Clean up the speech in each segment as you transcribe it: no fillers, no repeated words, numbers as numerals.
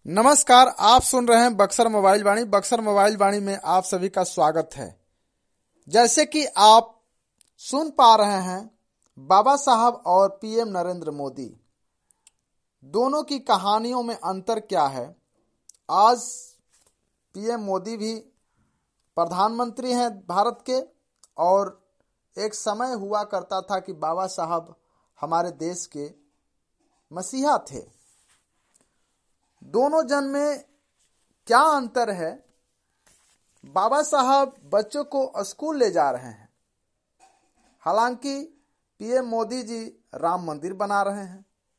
नमस्कार, आप सुन रहे हैं बक्सर मोबाइल वाणी। बक्सर मोबाइल वाणी में आप सभी का स्वागत है। जैसे कि आप सुन पा रहे हैं, बाबा साहब और पीएम नरेंद्र मोदी दोनों की कहानियों में अंतर क्या है। आज पीएम मोदी भी प्रधानमंत्री हैं भारत के, और एक समय हुआ करता था कि बाबा साहब हमारे देश के मसीहा थे। दोनों जन में क्या अंतर है? बाबा साहब बच्चों को स्कूल ले जा रहे हैं, हालांकि पीएम मोदी जी राम मंदिर बना रहे हैं।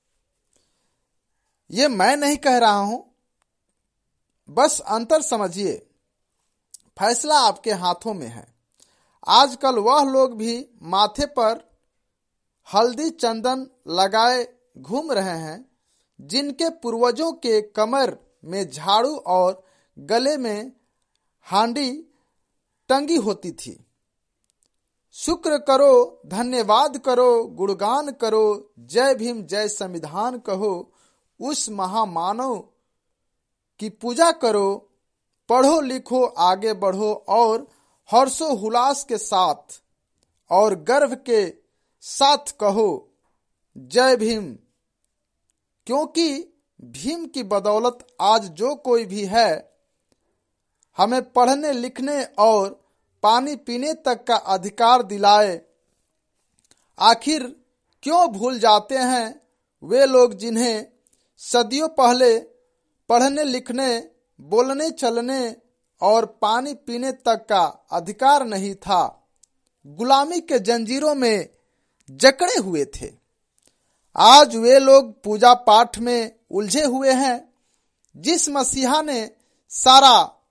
ये मैं नहीं कह रहा हूं, बस अंतर समझिए। फैसला आपके हाथों में है। आजकल वह लोग भी माथे पर हल्दी चंदन लगाए घूम रहे हैं जिनके पूर्वजों के कमर में झाड़ू और गले में हांडी टंगी होती थी। शुक्र करो, धन्यवाद करो, गुणगान करो, जय भीम जय संविधान कहो, उस महामानव की पूजा करो, पढ़ो लिखो आगे बढ़ो और हर्षो हुलास के साथ और गर्व के साथ कहो जय भीम। क्योंकि भीम की बदौलत आज जो कोई भी है, हमें पढ़ने लिखने और पानी पीने तक का अधिकार दिलाए। आखिर क्यों भूल जाते हैं वे लोग जिन्हें सदियों पहले पढ़ने लिखने, बोलने चलने और पानी पीने तक का अधिकार नहीं था, गुलामी के जंजीरों में जकड़े हुए थे। आज वे लोग पूजा पाठ में उलझे हुए हैं। जिस मसीहा ने सारा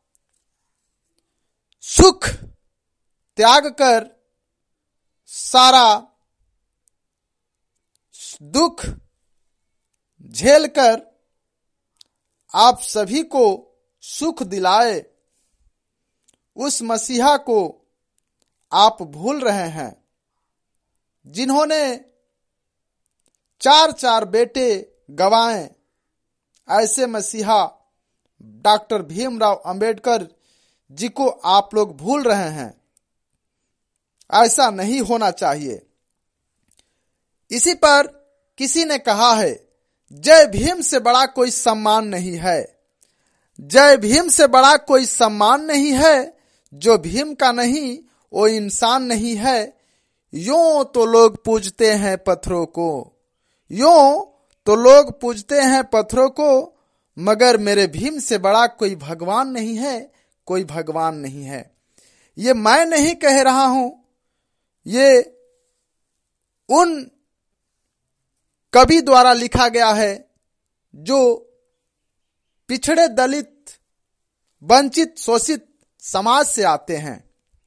सुख त्याग कर, सारा दुख झेलकर आप सभी को सुख दिलाए, उस मसीहा को आप भूल रहे हैं। जिन्होंने 4 बेटे गंवाए, ऐसे मसीहा डॉक्टर भीमराव अंबेडकर जी को आप लोग भूल रहे हैं। ऐसा नहीं होना चाहिए। इसी पर किसी ने कहा है, जय भीम से बड़ा कोई सम्मान नहीं है। जय भीम से बड़ा कोई सम्मान नहीं है। जो भीम का नहीं वो इंसान नहीं है। यूं तो लोग पूजते हैं पत्थरों को, यूं तो लोग पूजते हैं पत्थरों को, मगर मेरे भीम से बड़ा कोई भगवान नहीं है, कोई भगवान नहीं है। ये मैं नहीं कह रहा हूं, ये उन कवि द्वारा लिखा गया है जो पिछड़े, दलित, वंचित, शोषित समाज से आते हैं।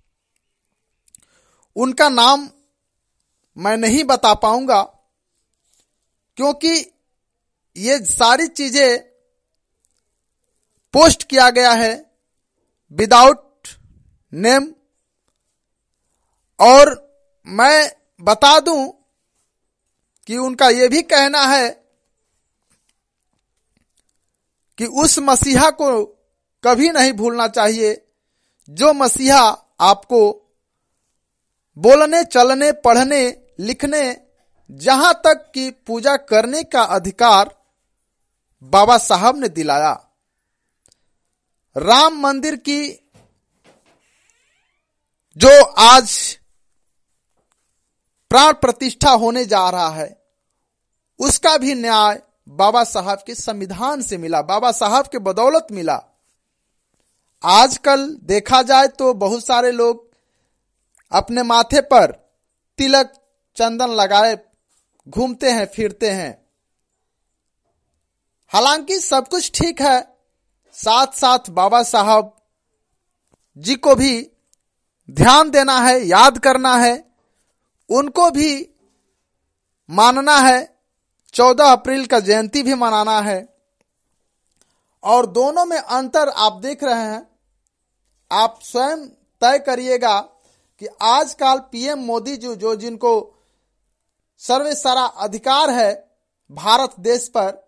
उनका नाम मैं नहीं बता पाऊंगा, क्योंकि ये सारी चीजें पोस्ट किया गया है विदाउट नेम। और मैं बता दूं कि उनका ये भी कहना है कि उस मसीहा को कभी नहीं भूलना चाहिए जो मसीहा आपको बोलने, चलने, पढ़ने, लिखने, जहां तक कि पूजा करने का अधिकार बाबा साहब ने दिलाया। राम मंदिर की जो आज प्राण प्रतिष्ठा होने जा रहा है, उसका भी न्याय बाबा साहब के संविधान से मिला, बाबा साहब के बदौलत मिला। आजकल देखा जाए तो बहुत सारे लोग अपने माथे पर तिलक चंदन लगाए घूमते हैं, फिरते हैं। हालांकि सब कुछ ठीक है, साथ साथ बाबा साहब जी को भी ध्यान देना है, याद करना है, उनको भी मानना है। 14 अप्रैल का जयंती भी मनाना है। और दोनों में अंतर आप देख रहे हैं। आप स्वयं तय करिएगा कि आजकल पीएम मोदी जो जिनको सर्वे सारा अधिकार है भारत देश पर,